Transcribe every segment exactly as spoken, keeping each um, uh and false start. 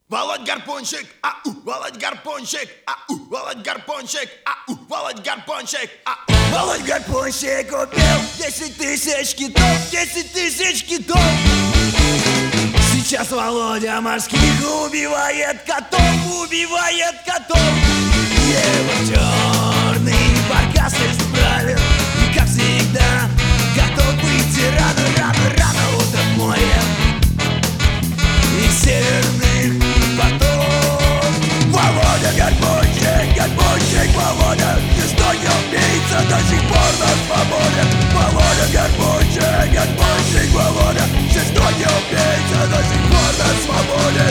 Володь гарпунщик, ау, Володь гарпунщик, ау, Володь гарпунщик, ау, Володь гарпунщик, ау. Володь гарпунщик убил десять тысяч китов, десять тысяч китов. Сейчас Володя морских убивает котов, убивает котов. Его черный баркас исправил, и как всегда готов быть рано, рано, рано утром в море и северных потов. Володя гарпунщик, гарпунщик Володя, жестокий убийца, до сих пор на свободе. Володя гарпунщик, гарпунщик Володя, жестокий убийца, до сих пор на свободе.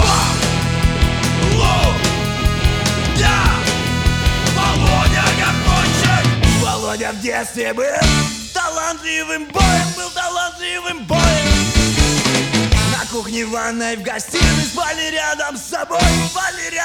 Володя гарпунщик. Володя в детстве был талантливым боем, был талантливым боем. На кухне, в ванной, в гостиной спали рядом с собой, спали рядом.